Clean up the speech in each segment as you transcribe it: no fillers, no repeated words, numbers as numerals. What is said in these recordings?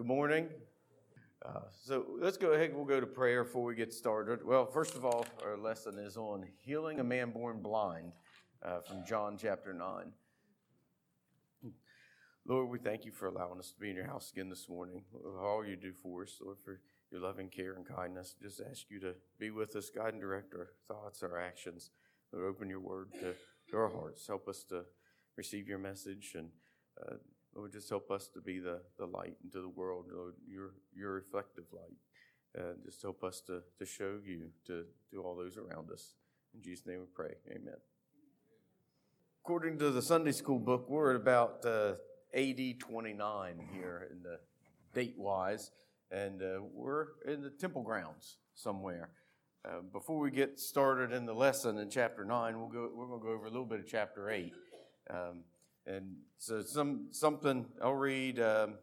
Good morning. So let's go ahead. We'll go to prayer before we get started. Well, first of all, our lesson is on healing a man born blind from John chapter 9. Lord, we thank you for allowing us to be in your house again this morning. All you do for us, Lord, for your loving care and kindness. Just ask you to be with us, guide and direct our thoughts, our actions. Lord, open your word to our hearts. Help us to receive your message, and Lord, just help us to be the light into the world, Lord, your reflective light. Just help us to show you to all those around us. In Jesus' name we pray. Amen. According to the Sunday school book, we're at about AD 29 here in the date-wise, and we're in the temple grounds somewhere. Before we get started in the lesson in chapter 9, we're going to go over a little bit of chapter 8. And so something, I'll read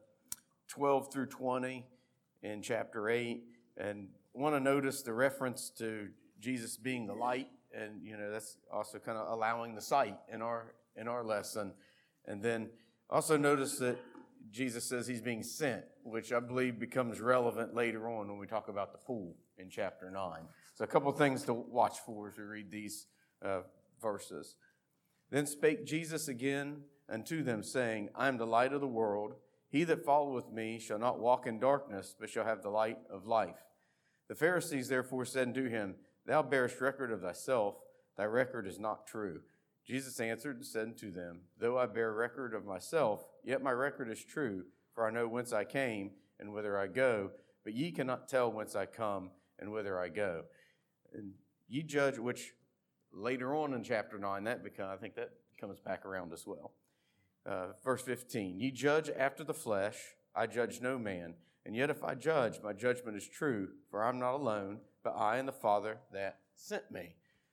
12 through 20 in chapter 8, and want to notice the reference to Jesus being the light, and that's also kind of allowing the sight in our lesson. And then also notice that Jesus says he's being sent, which I believe becomes relevant later on when we talk about the pool in chapter 9. So a couple of things to watch for as we read these verses. Then spake Jesus again unto them, saying, I am the light of the world. He that followeth me shall not walk in darkness, but shall have the light of life. The Pharisees therefore said unto him, Thou bearest record of thyself, thy record is not true. Jesus answered and said unto them, Though I bear record of myself, yet my record is true, for I know whence I came and whither I go, but ye cannot tell whence I come and whither I go. And ye judge, which later on in chapter 9, I think that comes back around as well. Verse 15, Ye judge after the flesh, I judge no man. And yet if I judge, my judgment is true, for I'm not alone, but I and the Father that sent me.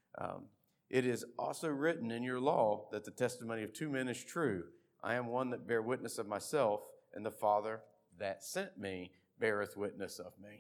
It is also written in your law that the testimony of two men is true. I am one that bear witness of myself, and the Father that sent me beareth witness of me.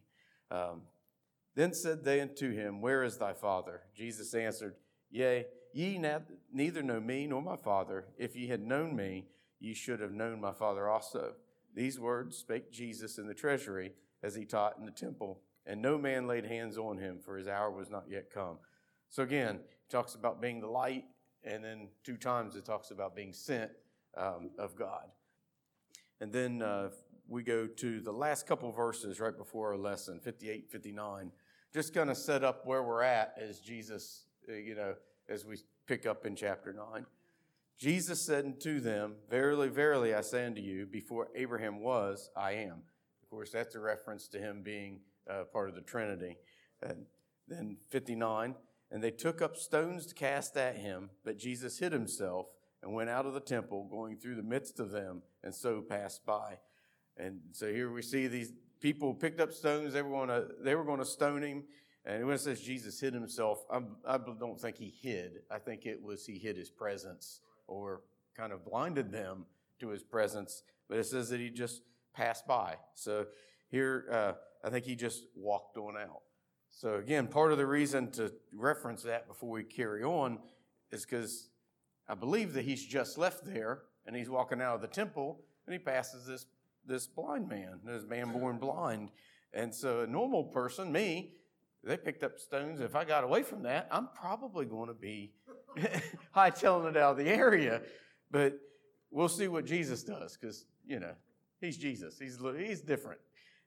Then said they unto him, Where is thy Father? Jesus answered, Yea, ye neither know me nor my Father. If ye had known me, ye should have known my Father also. These words spake Jesus in the treasury as he taught in the temple, and no man laid hands on him, for his hour was not yet come. So again, it talks about being the light, and then 2 times it talks about being sent of God. And then we go to the last couple verses right before our lesson, 58, 59, just kind of set up where we're at as Jesus, as we pick up in chapter 9. Jesus said unto them, Verily, verily, I say unto you, before Abraham was, I am. Of course, that's a reference to him being part of the Trinity. And then 59, And they took up stones to cast at him, but Jesus hid himself and went out of the temple, going through the midst of them, and so passed by. And so here we see these people picked up stones. They were going to stone him. And when it says Jesus hid himself, I don't think he hid. I think it was he hid his presence or kind of blinded them to his presence. But it says that he just passed by. So here, I think he just walked on out. So again, part of the reason to reference that before we carry on is because I believe that he's just left there and he's walking out of the temple and he passes this blind man, this man born blind. And so a normal person, me, they picked up stones. If I got away from that, I'm probably going to be hightailing it out of the area. But we'll see what Jesus does because, he's Jesus. He's different.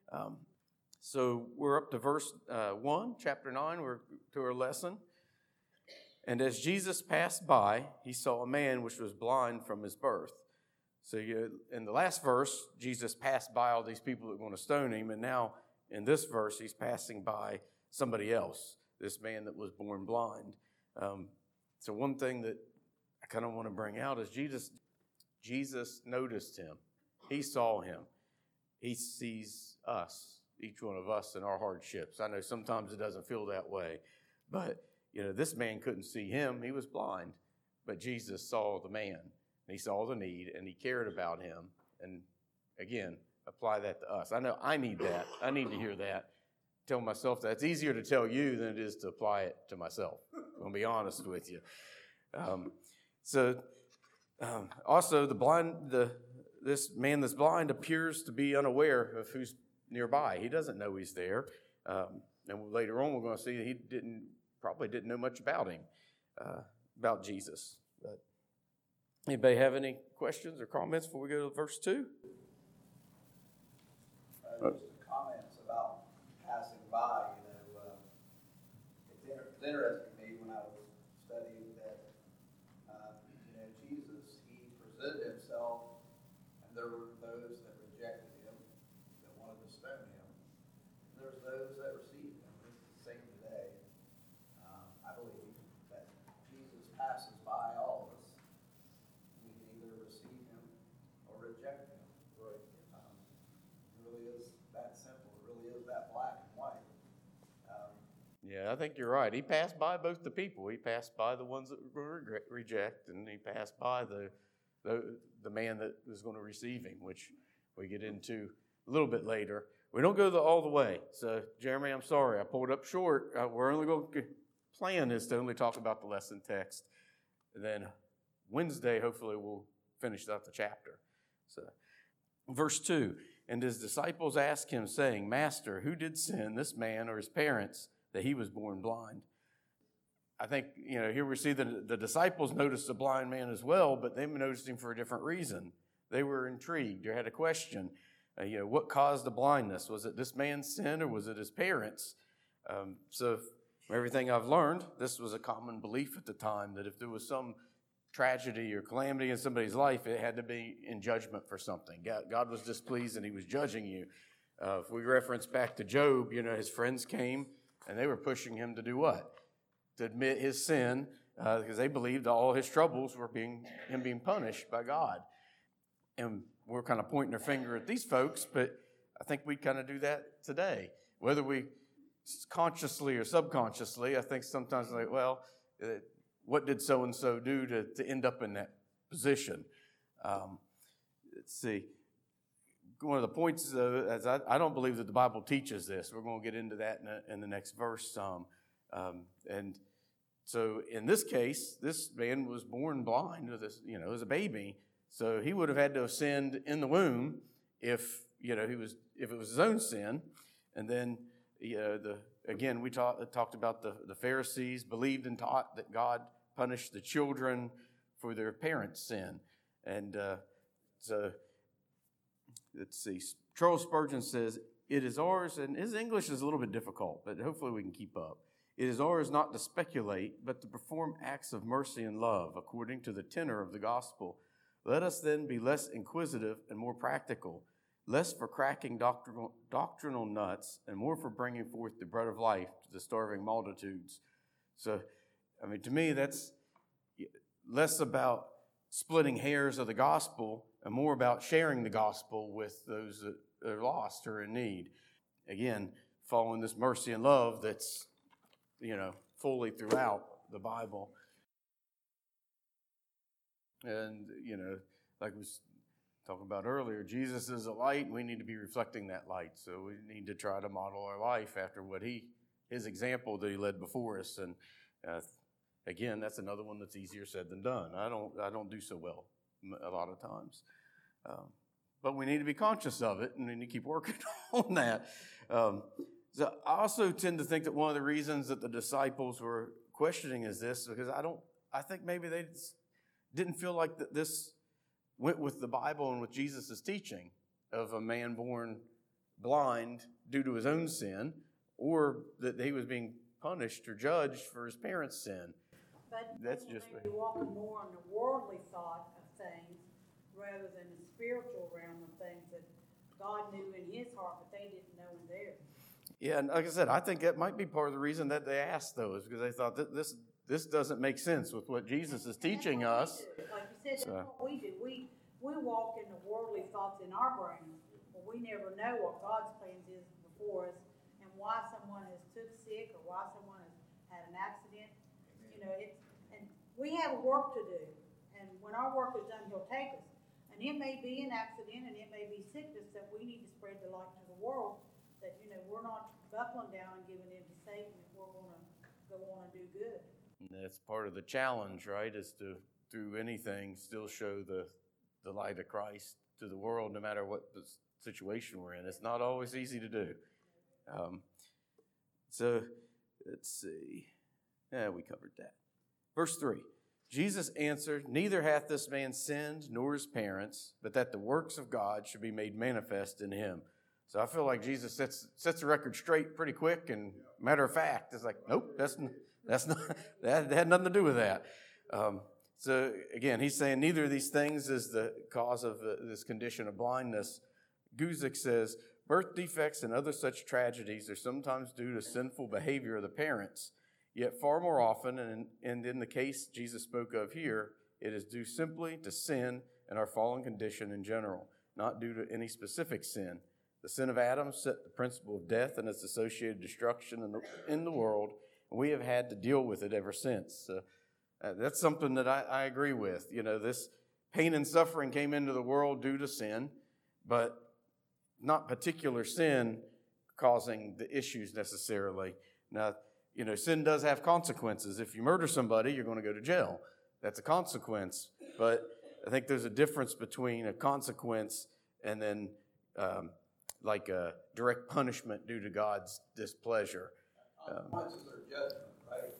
So we're up to verse 1, chapter 9. We're to our lesson. And as Jesus passed by, he saw a man which was blind from his birth. So in the last verse, Jesus passed by all these people that were going to stone him. And now in this verse, he's passing by somebody else, this man that was born blind. So one thing that I kind of want to bring out is Jesus noticed him. He saw him. He sees us, each one of us in our hardships. I know sometimes it doesn't feel that way, but this man couldn't see him. He was blind, but Jesus saw the man. And he saw the need, and he cared about him. And again, apply that to us. I know I need that. I need to hear that. Tell myself that. It's easier to tell you than it is to apply it to myself. I'm going to be honest with you. Also, the this man that's blind appears to be unaware of who's nearby. He doesn't know he's there. And later on, we're going to see that he probably didn't know much about him, about Jesus. But anybody have any questions or comments before we go to verse 2? Just comments about passing by. It's interesting to me when I was studying that, Jesus, he presented himself, and there were those that rejected him, that wanted to stone him. And there was those that received him. It's the same today. I believe that Jesus passes by all of us. We can either receive him or reject him. Right. It really is that simple. It really is that black and white. Yeah, I think you're right. He passed by both the people. He passed by the ones that were reject, and he passed by the man that was going to receive him, which we get into a little bit later. We don't go all the way. So, Jeremy, I'm sorry. I pulled up short. We're only going to plan is to only talk about the lesson text. And then Wednesday, hopefully, we'll finish out the chapter. So, verse 2, and his disciples asked him, saying, Master, who did sin, this man or his parents, that he was born blind? I think, here we see that the disciples noticed the blind man as well, but they noticed him for a different reason. They were intrigued or had a question. What caused the blindness? Was it this man's sin or was it his parents? So from everything I've learned, this was a common belief at the time, that if there was some tragedy or calamity in somebody's life, it had to be in judgment for something. God was displeased and he was judging you. If we reference back to Job, his friends came and they were pushing him to do what? To admit his sin, because they believed all his troubles were him being punished by God. And we're kind of pointing our finger at these folks, but I think we kind of do that today. Whether we consciously or subconsciously, I think sometimes what did so-and-so do to end up in that position? Let's see. One of the points, as I don't believe that the Bible teaches this. We're going to get into that in the next verse. And so in this case, this man was born blind as a baby. So he would have had to have sinned in the womb if it was his own sin. And then again we talked about the Pharisees believed and taught that God punished the children for their parents' sin. And so let's see. Charles Spurgeon says, "It is ours," and his English is a little bit difficult, but hopefully we can keep up. "It is ours not to speculate, but to perform acts of mercy and love according to the tenor of the gospel. Let us then be less inquisitive and more practical, less for cracking doctrinal nuts and more for bringing forth the bread of life to the starving multitudes." So, to me, that's less about splitting hairs of the gospel and more about sharing the gospel with those that are lost or in need. Again, following this mercy and love that's, fully throughout the Bible. And, like we was talking about earlier, Jesus is a light, and we need to be reflecting that light. So we need to try to model our life after his example that he led before us. And again, that's another one that's easier said than done. I don't do so well a lot of times. But we need to be conscious of it, and we need to keep working on that. So I also tend to think that one of the reasons that the disciples were questioning is this, because I think maybe they didn't feel like that this went with the Bible and with Jesus' teaching of a man born blind due to his own sin, or that he was being punished or judged for his parents' sin. But that's just maybe walking more on the worldly thought of things rather than the spiritual realm of things that God knew in his heart, but they didn't know in theirs. Yeah, and like I said, I think that might be part of the reason that they asked, though, is because they thought that this doesn't make sense with what Jesus is teaching us. Like you said, that's what we do. We walk in the worldly thoughts in our brains, but we never know what God's plans is before us and why someone has took sick or why someone has had an accident. And we have work to do. And when our work is done, he'll take us. And it may be an accident and it may be sickness that we need to spread the light to the world, that, we're not buckling down and giving in to Satan, if we're going to go on and do good. And that's part of the challenge, right, is to, through anything, still show the light of Christ to the world no matter what the situation we're in. It's not always easy to do. So let's see. Yeah, we covered that. Verse 3. Jesus answered, "Neither hath this man sinned nor his parents, but that the works of God should be made manifest in him." So I feel like Jesus sets the record straight pretty quick, and matter of fact, it's like, nope, that's not that had nothing to do with that. So again, he's saying neither of these things is the cause of this condition of blindness. Guzik says, birth defects and other such tragedies are sometimes due to sinful behavior of the parents. Yet far more often, and in the case Jesus spoke of here, it is due simply to sin and our fallen condition in general, not due to any specific sin. The sin of Adam set the principle of death and its associated destruction in the world, and we have had to deal with it ever since. So, that's something that I agree with. You know, this pain and suffering came into the world due to sin, but not particular sin causing the issues necessarily. Now, you know, sin does have consequences. If you murder somebody, you're going to go to jail. That's a consequence. But I think there's a difference between a consequence and then like a direct punishment due to God's displeasure. Consequences are judgment, right?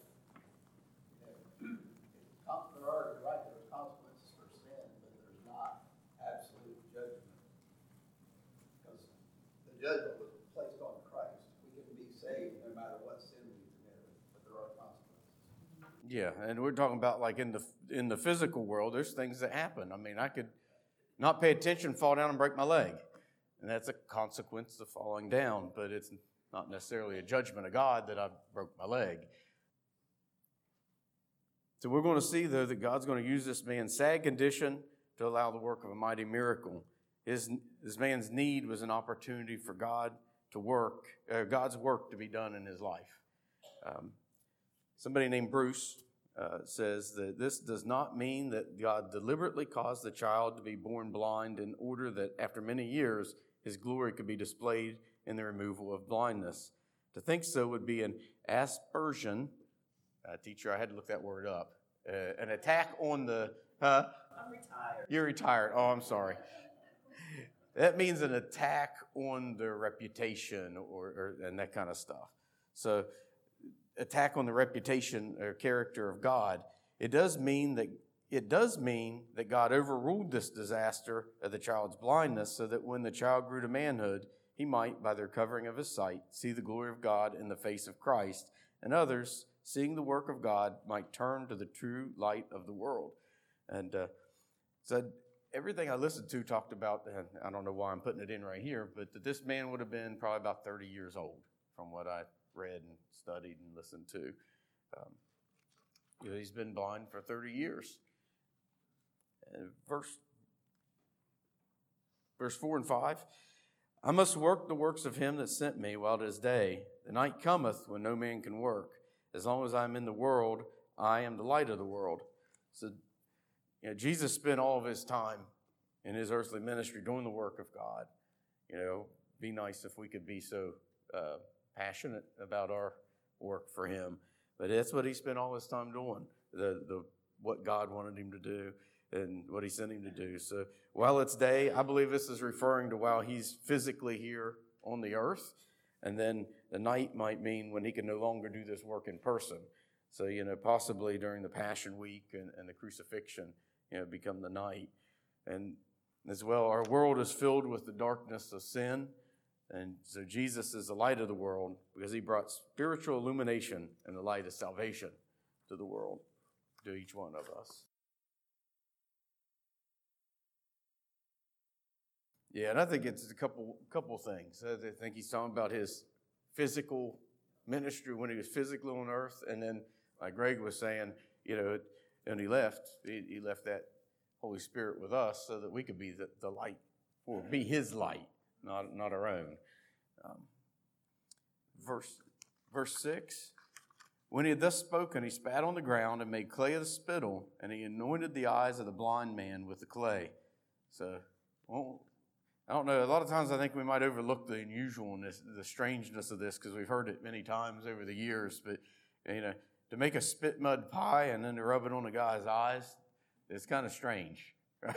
There are, right, there are consequences for sin, but there's not absolute judgment. Because the judgment was placed on Christ. We can be saved no matter what sin we committed, but there are consequences. Yeah, and we're talking about like in the physical world, there's things that happen. I mean, I could not pay attention, fall down and break my leg. And that's a consequence of falling down, but it's not necessarily a judgment of God that I broke my leg. So we're going to see, though, that God's going to use this man's sad condition to allow the work of a mighty miracle. This man's need was an opportunity for God to work, God's work to be done in his life. Somebody named Bruce says that this does not mean that God deliberately caused the child to be born blind in order that after many years his glory could be displayed in the removal of blindness. To think so would be an aspersion. Teacher, I had to look that word up. An attack on the... I'm retired. You're retired. Oh, I'm sorry. That means an attack on their reputation and that kind of stuff. So, attack on the reputation or character of God. It does mean that God overruled this disaster of the child's blindness so that when the child grew to manhood, he might, by the recovering of his sight, see the glory of God in the face of Christ, and others, seeing the work of God, might turn to the true light of the world. And so everything I listened to talked about, and I don't know why I'm putting it in right here, but that this man would have been probably about 30 years old from what I read and studied and listened to. He's been blind for 30 years. Verse 4 and 5, I must work the works of him that sent me while it is day. The night cometh when no man can work. As long as I'm in the world, I am the light of the world. So, Jesus spent all of his time in his earthly ministry doing the work of God. Be nice if we could be so passionate about our work for him. But that's what he spent all his time doing, what God wanted him to do and what he sent him to do. So while it's day, I believe this is referring to while he's physically here on the earth. And then the night might mean when he can no longer do this work in person. So, possibly during the Passion Week and the crucifixion, become the night. And as well, our world is filled with the darkness of sin. And so Jesus is the light of the world because he brought spiritual illumination and the light of salvation to the world, to each one of us. Yeah, and I think it's a couple things. I think he's talking about his physical ministry when he was physically on earth, and then, like Greg was saying, and he left that Holy Spirit with us so that we could be the light, or be his light, not our own. Verse 6, when he had thus spoken, he spat on the ground and made clay of the spittle, and he anointed the eyes of the blind man with the clay. So, I don't know. A lot of times I think we might overlook the unusualness, the strangeness of this because we've heard it many times over the years. But, to make a spit mud pie and then to rub it on a guy's eyes, it's kind of strange, right?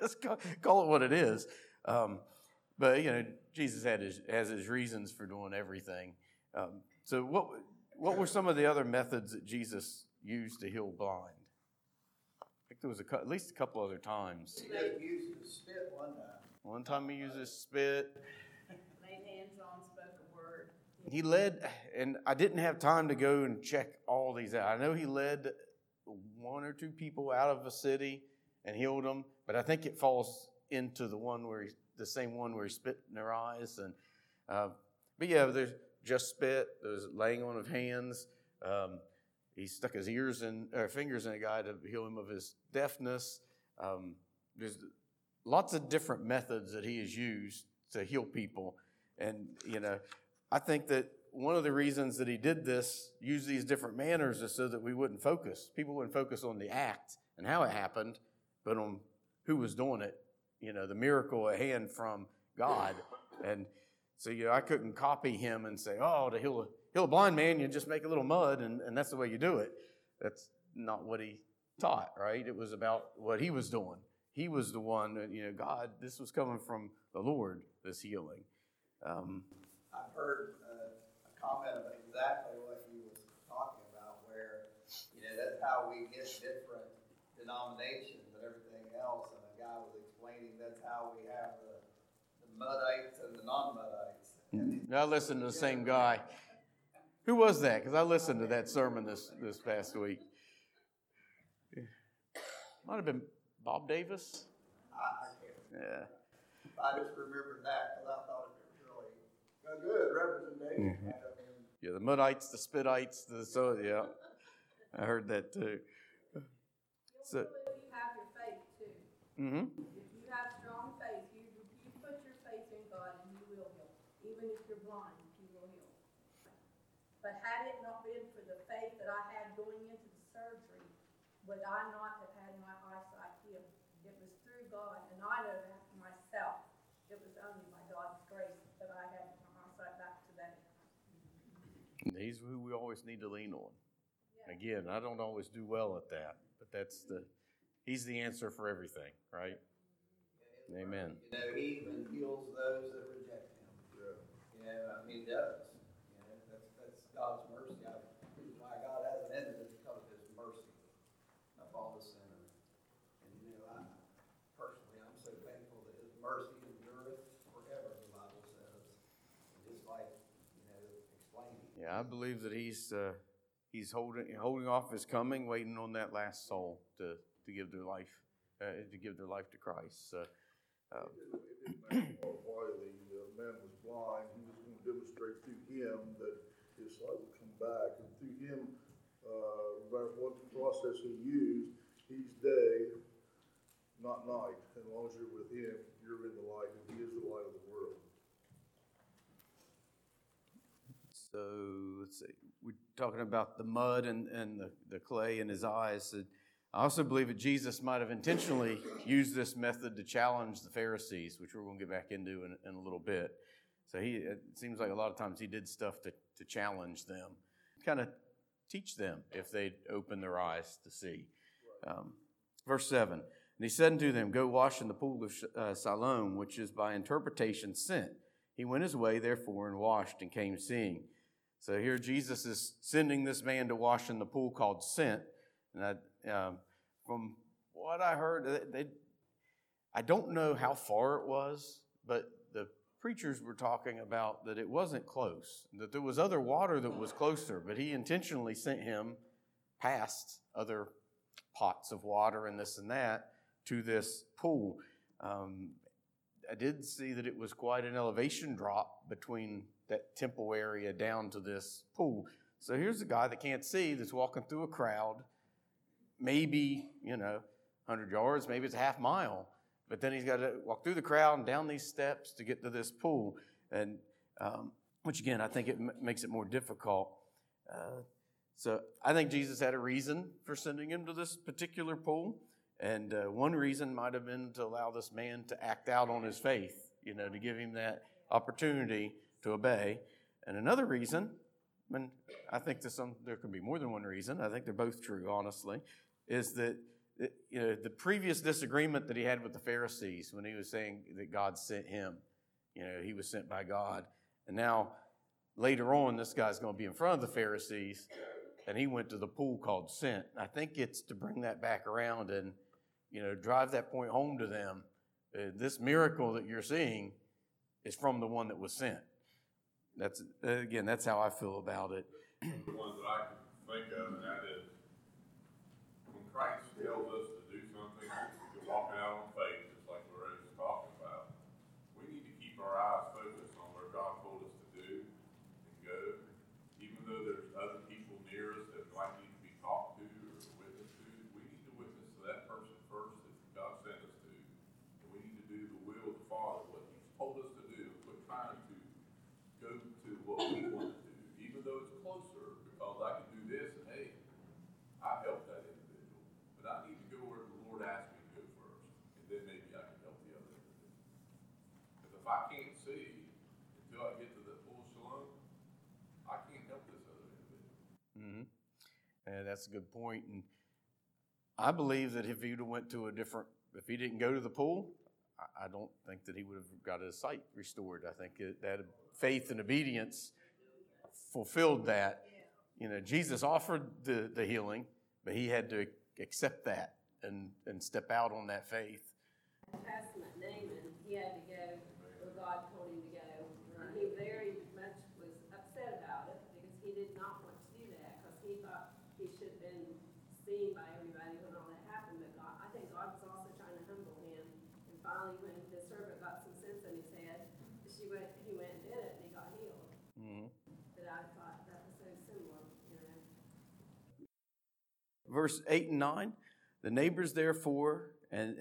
Let's call it what it is. But Jesus has his reasons for doing everything. So what were some of the other methods that Jesus used to heal blind? I think there was at least a couple other times. He just used his spit one time. One time he used his spit. Laid hands on, spoke a word. He led, and I didn't have time to go and check all these out. I know he led one or two people out of a city and healed them, but I think it falls into the same one where he spit in their eyes. And but yeah, there's just spit. There's laying on of hands. He stuck his fingers in a guy to heal him of his deafness. There's lots of different methods that he has used to heal people. And, I think that one of the reasons that he did this, use these different manners, is so that we wouldn't focus. People wouldn't focus on the act and how it happened, but on who was doing it. The miracle at hand from God. And so, I couldn't copy him and say, to heal a blind man, you just make a little mud and that's the way you do it. That's not what he taught, right? It was about what he was doing. He was the one, God, this was coming from the Lord, this healing. I've heard a comment of exactly what he was talking about, where, that's how we get different denominations and everything else. And the guy was explaining that's how we have the Muddites and the non-Muddites. I listened to the same guy. Who was that? Because I listened to that sermon this past week. Might have been Bob Davis. I can't remember. Yeah. I just remembered that because I thought it was really a good representation. Mm-hmm. Yeah, the Muddites, the Spittites, yeah. I heard that too. So, if you have your faith too. mm-hmm. If you have strong faith, you put your faith in God and He will heal. Even if you're blind, He will heal. But had it not been for the faith that I had going into the surgery, would I not have had my eyesight healed? It was through God, and I know that for myself. It was only by God's grace that I had my eyesight back today. He's who we always need to lean on. Yeah. Again, I don't always do well at that, but he's the answer for everything, right? Yeah, amen. He even heals those that reject him. Yeah. He does. That's God's mercy. The reason why God hasn't ended is because of his mercy upon the sinner. And I personally, I'm so thankful that his mercy endureth forever, the Bible says. And just like, explaining. Yeah, I believe that he's holding off his coming, waiting on that last soul to give their life to Christ. It didn't matter why the man was blind. He was going to demonstrate through him that his sight would come back, and through him, no matter what process he used, he's day, not night. As long as you're with him, you're in the light, and he is the light of the world. So let's see. We're talking about the mud and the clay in his eyes. I also believe that Jesus might have intentionally used this method to challenge the Pharisees, which we're going to get back into in a little bit. So it seems like a lot of times he did stuff to challenge them, kind of teach them if they'd open their eyes to see. Verse 7, and he said unto them, go wash in the pool of Siloam, which is by interpretation sent. He went his way, therefore, and washed and came seeing. So here Jesus is sending this man to wash in the pool called Sent. And from what I heard, I don't know how far it was, but the preachers were talking about that it wasn't close, that there was other water that was closer, but he intentionally sent him past other pots of water and this and that to this pool. I did see that it was quite an elevation drop between that temple area down to this pool. So here's a guy that can't see that's walking through a crowd, maybe, 100 yards, maybe it's a half mile. But then he's got to walk through the crowd and down these steps to get to this pool. And which, again, I think it makes it more difficult. So I think Jesus had a reason for sending him to this particular pool. And one reason might have been to allow this man to act out on his faith, to give him that opportunity to obey. And another reason, and I think there can be more than one reason, I think they're both true, honestly, is that the previous disagreement that he had with the Pharisees when he was saying that God sent him, he was sent by God. And now later on, this guy's going to be in front of the Pharisees, and he went to the pool called Sent. I think it's to bring that back around and, drive that point home to them. This miracle that you're seeing is from the one that was sent. That's how I feel about it. The ones that I can think of, and that is, when Christ tells us to do something, to walk it out on faith, just like Lorraine was talking about, we need to keep our eyes focused on where God told us to do and go. Even though there's other people near us that might need to be talked to or witnessed to, we need to witness to that person first that God sent us to. And we need to do the will of the Father, what He's told us to do. Quit trying to go to what we want to do, even though it's closer, because I can do this and hey, I help that individual. But I need to go where the Lord asked me to go first, and then maybe I can help the other individual. Because if I can't see until I get to the full shalom, I can't help this other individual. Mm-hmm. And that's a good point. And I believe that if he if he didn't go to the pool, I don't think that he would have got his sight restored. I think that faith and obedience fulfilled that. Jesus offered the healing, but he had to accept that and step out on that faith. Testament, Naaman, he had to go where God told him to go. And he very much was upset about it because he did not want to do that because he thought he should have been seen by everybody when all that happened. But I think God was also trying to humble him. And finally, when the servant got some sense in his head, he went and did it and he got healed. Mm-hmm. But I thought that was so similar, Verse 8 and 9, the neighbors therefore, and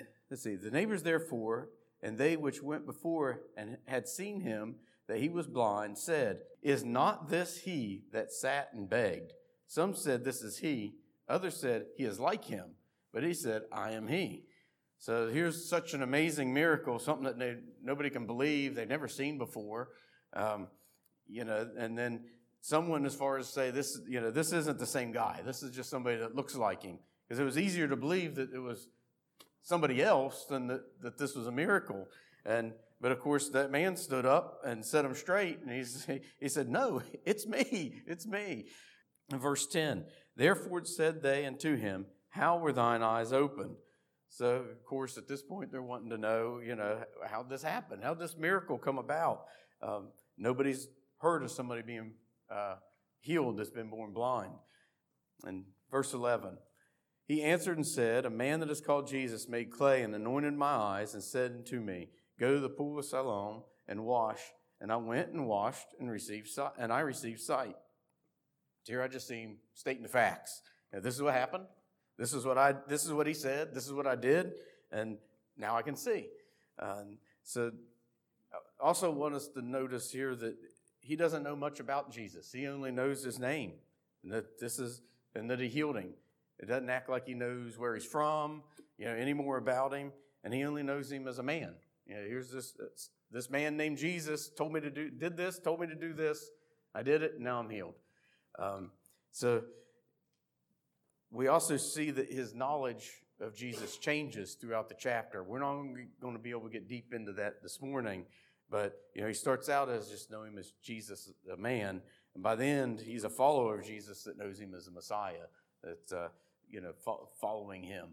they which went before and had seen him, that he was blind, said, Is not this he that sat and begged? Some said, This is he. Others said, He is like him. But he said, I am he. So here's such an amazing miracle, something that nobody can believe, they've never seen before. And then someone as far as say, this isn't the same guy. This is just somebody that looks like him. Because it was easier to believe that it was somebody else than that this was a miracle. But of course, that man stood up and set him straight, and he said, No, it's me. In verse 10, Therefore said they unto him, How were thine eyes opened? So, of course, at this point, they're wanting to know, how this happened. How did this miracle come about? Nobody's heard of somebody being healed that's been born blind. And verse 11, He answered and said, A man that is called Jesus made clay and anointed my eyes and said unto me, Go to the pool of Siloam and wash. And I went and washed and received sight. Here I just see him stating the facts. Now, this is what happened. This is what he said. This is what I did. And now I can see. So I also want us to notice here that he doesn't know much about Jesus. He only knows his name and that he healed him. It doesn't act like he knows where he's from, any more about him. And he only knows him as a man. Here's this man named Jesus told me to do this. I did it, and now I'm healed. So we also see that his knowledge of Jesus changes throughout the chapter. We're not going to be able to get deep into that this morning, but he starts out as just knowing him as Jesus, a man, and by the end, he's a follower of Jesus that knows him as a Messiah, that's following him.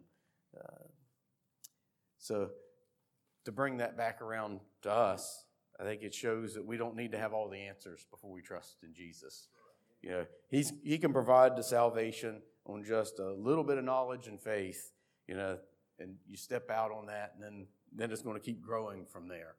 So to bring that back around to us, I think it shows that we don't need to have all the answers before we trust in Jesus. He can provide the salvation on just a little bit of knowledge and faith, and you step out on that, and then it's going to keep growing from there.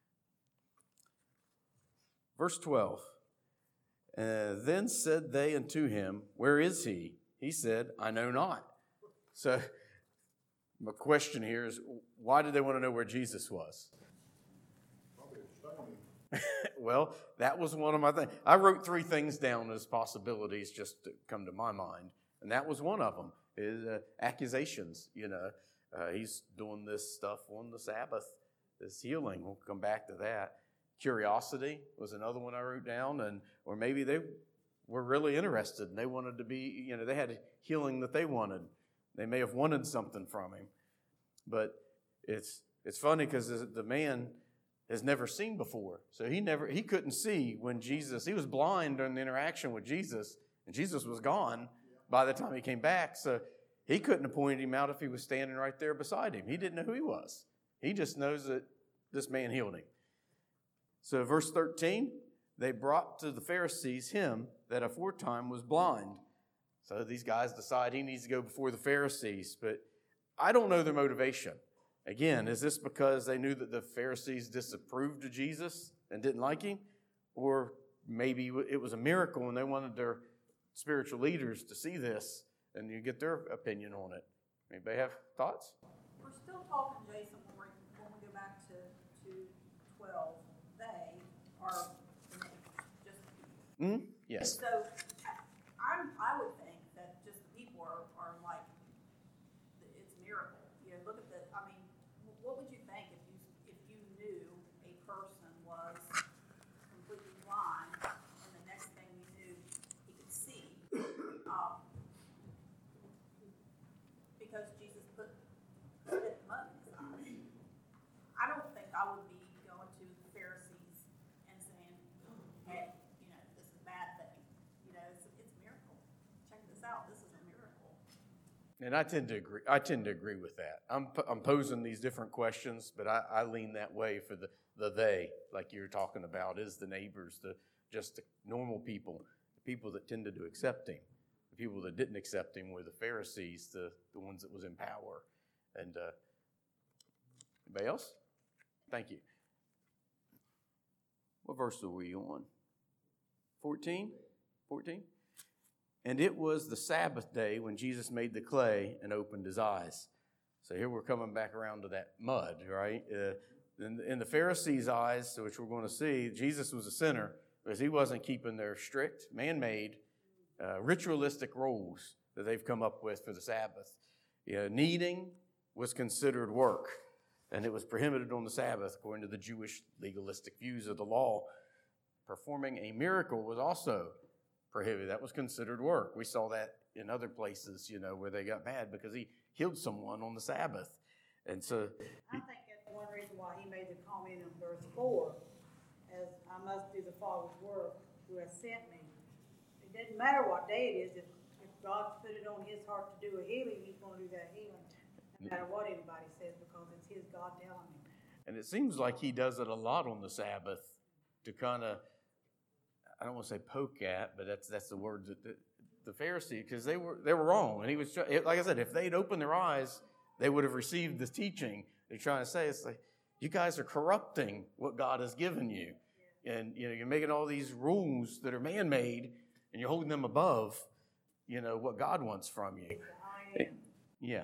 Verse 12, Then said they unto him, Where is he? He said, I know not. So my question here is, why did they want to know where Jesus was? Probably astronomy. Well, that was one of my things. I wrote 3 things down as possibilities just to come to my mind, and that was one of them, is accusations. He's doing this stuff on the Sabbath, this healing. We'll come back to that. Curiosity was another one I wrote down, or maybe they were really interested and they wanted to be, they had healing that they wanted. They may have wanted something from him. But it's funny because the man has never seen before. So he couldn't see when Jesus, he was blind during the interaction with Jesus, and Jesus was gone by the time he came back. So he couldn't have pointed him out if he was standing right there beside him. He didn't know who he was. He just knows that this man healed him. So verse 13, they brought to the Pharisees him that aforetime was blind. So these guys decide he needs to go before the Pharisees. But I don't know their motivation. Again, is this because they knew that the Pharisees disapproved of Jesus and didn't like him? Or maybe it was a miracle and they wanted their spiritual leaders to see this and you get their opinion on it. Anybody have thoughts? We're still talking, Jason, when we go back to 12, they are the neighbors, just the people. Yes. So I would think that just the people are like, it's a miracle. You know, look at the, I mean, what would you think if you knew a person was completely blind and the next thing you knew he could see? Because Jesus spit mud in his eyes. I don't think I would be going to the Pharisees and saying, hey, you know, this is a bad thing. You know, it's a miracle. Check this out. This is a miracle. And I tend to agree. I tend to agree with that. I'm posing these different questions, but I lean that way for the they, like you're talking about, is the neighbors, just the normal people, the people that tended to accept him. The people that didn't accept him were the Pharisees, the ones that was in power. And anybody else? Thank you. What verse are we on? 14? 14? And it was the Sabbath day when Jesus made the clay and opened his eyes. So here we're coming back around to that mud, right? In the Pharisees' eyes, which we're going to see, Jesus was a sinner because he wasn't keeping their strict, man-made, ritualistic rules that they've come up with for the Sabbath. Kneading was considered work, and it was prohibited on the Sabbath according to the Jewish legalistic views of the law. Performing a miracle was also prohibited. That was considered work. We saw that in other places, where they got mad because he healed someone on the Sabbath. And so I think that's one reason why he made the comment in verse 4, as I must do the Father's work who has sent me. It doesn't matter what day it is. If God's put it on his heart to do a healing, he's going to do that healing, no matter what anybody says, because it's his God telling him. And it seems like he does it a lot on the Sabbath to kind of, I don't want to say poke at, but that's the word that the Pharisees, because they were wrong. And he was, like I said, if they'd opened their eyes, they would have received the teaching. They're trying to say, it's like, you guys are corrupting what God has given you. And, you're making all these rules that are man-made, and you're holding them above, what God wants from you. Yeah.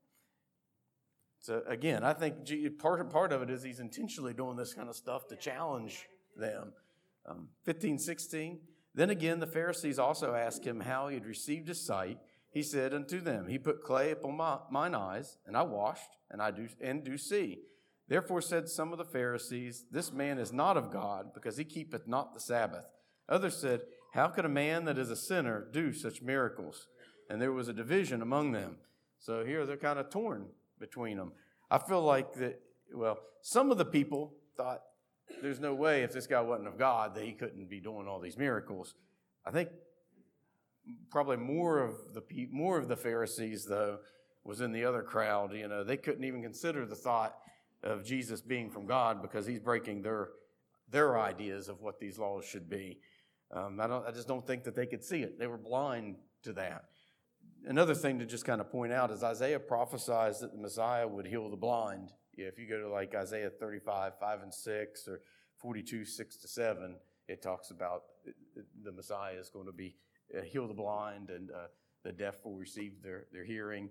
So, again, I think part of it is he's intentionally doing this kind of stuff to challenge them. 15, 16. Then again, the Pharisees also asked him how he had received his sight. He said unto them, he put clay upon mine eyes, and I washed, and do see. Therefore said some of the Pharisees, this man is not of God, because he keepeth not the Sabbath. Others said, how could a man that is a sinner do such miracles? And there was a division among them. So here they're kind of torn between them. I feel like some of the people thought, there's no way if this guy wasn't of God that he couldn't be doing all these miracles. I think probably more of the Pharisees, though, was in the other crowd. They couldn't even consider the thought of Jesus being from God because he's breaking their ideas of what these laws should be. I just don't think that they could see it. They were blind to that. Another thing to just kind of point out is Isaiah prophesies that the Messiah would heal the blind. If you go to like Isaiah 35, 5 and 6, or 42, 6 to 7, it talks about the Messiah is going to be heal the blind, and the deaf will receive their hearing.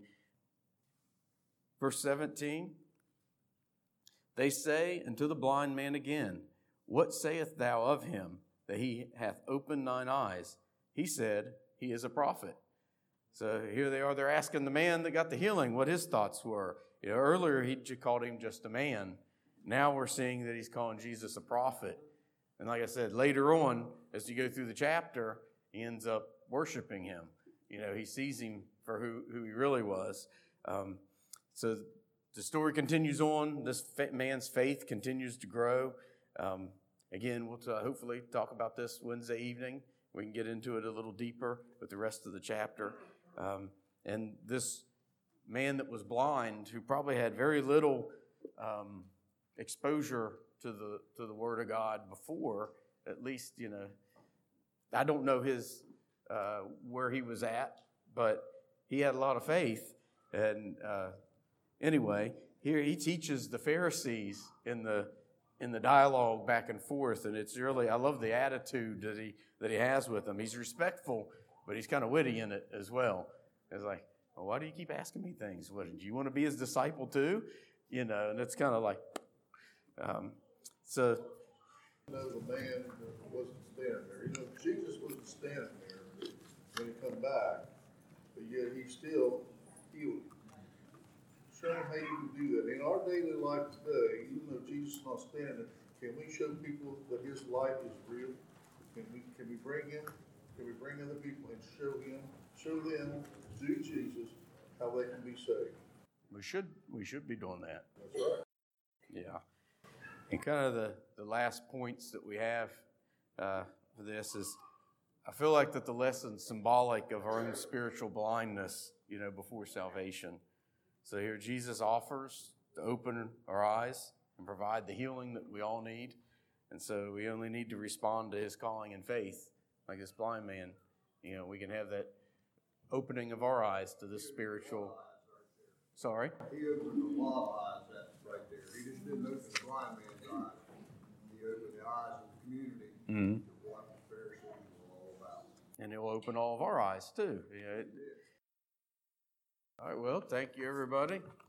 Verse 17, they say unto the blind man again, what sayest thou of him that he hath opened thine eyes? He said, he is a prophet. So here they are, they're asking the man that got the healing what his thoughts were. Earlier he called him just a man. Now we're seeing that he's calling Jesus a prophet. And like I said, later on, as you go through the chapter, he ends up worshiping him. He sees him for who he really was. So the story continues on. This man's faith continues to grow. Again, we'll hopefully talk about this Wednesday evening. We can get into it a little deeper with the rest of the chapter. And this man that was blind, who probably had very little exposure to the Word of God before, at least, I don't know his where he was at, but he had a lot of faith. And anyway, here he teaches the Pharisees in the dialogue back and forth, and it's really, I love the attitude that he has with them. He's respectful, but he's kind of witty in it as well. It's like, well, why do you keep asking me things? What, do you want to be his disciple too? And it's kind of like, so. The man wasn't standing there. Jesus wasn't standing there when he come back, but yet he still healed. Show him how you can do that. In our daily life today, even though Jesus is not standing there, can we show people that his life is real? Can we bring him? Can we bring other people and show them through Jesus how they can be saved? We should be doing that. That's right. Yeah. And kind of the last points that we have for this is, I feel like that the lesson's symbolic of our own spiritual blindness, before salvation. So here Jesus offers to open our eyes and provide the healing that we all need. And so we only need to respond to his calling in faith, like this blind man. We can have that opening of our eyes to this spiritual. Sorry? He opened a lot of eyes, that's right there. He just didn't open the blind man's eyes. He opened the eyes of the community to what the Pharisees were all about. And it will open all of our eyes too. All right, well, thank you, everybody.